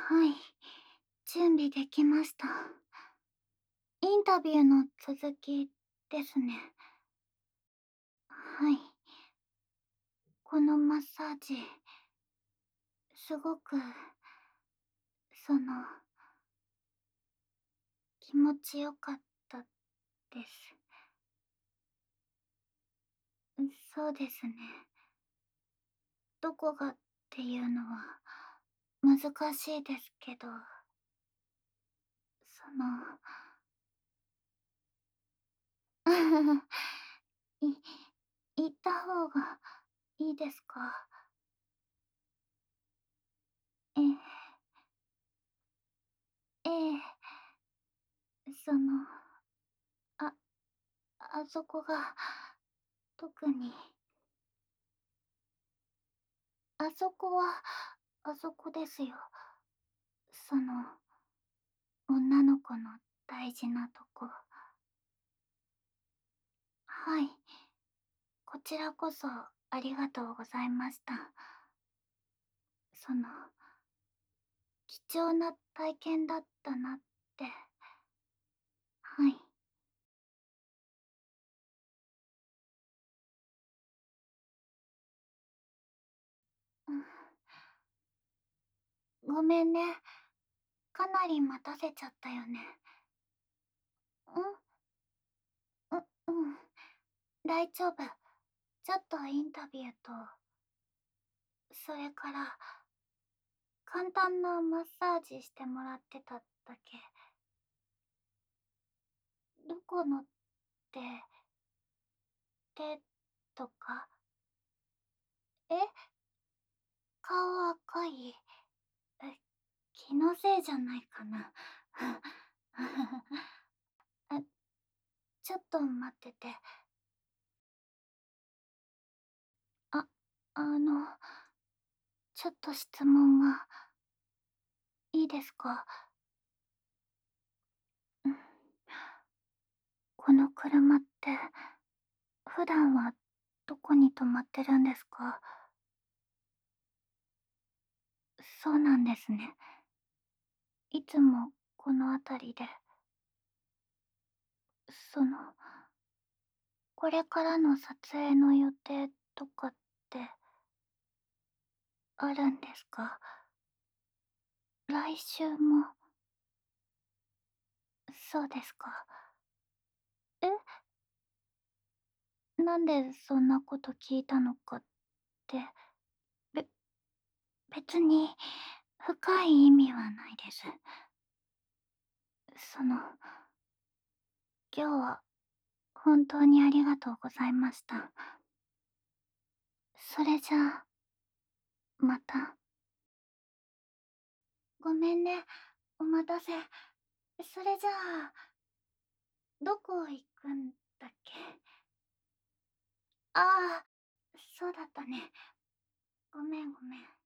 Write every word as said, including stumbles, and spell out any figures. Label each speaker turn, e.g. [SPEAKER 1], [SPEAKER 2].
[SPEAKER 1] はい。準備できました。インタビューの続きですね。はい。このマッサージ、すごく、その、気持ちよかったです。そうですね。どこがっていうのは難しいですけど、その、い、言った方がいいですか？ええ、ええ、その、あ、あそこが、特に。あそこは、あそこですよ。その、女の子の大事なとこ。はい。こちらこそ、ありがとうございました。その、貴重な体験だったなって。はい。うん、ごめんね。かなり待たせちゃったよね。んう、うん。大丈夫。ちょっとインタビューと、それから、簡単なマッサージしてもらってただけ。どこのって、手とか？え？顔赤い？え、気のせいじゃないかな。あ、ちょっと待ってて。あ、あの、ちょっと質問が、いいですか？うん。この車って、普段はどこに止まってるんですか？そうなんですね。いつもこの辺りで。その、これからの撮影の予定とかってあるんですか？来週も。そうですか。え？なんでそんなこと聞いたのかって、べ、別に深い意味はないです。その、今日は本当にありがとうございました。それじゃあ、また。ごめんね、お待たせ。それじゃあ、どこ行くんだっけ？ああ、そうだったね。ごめんごめん。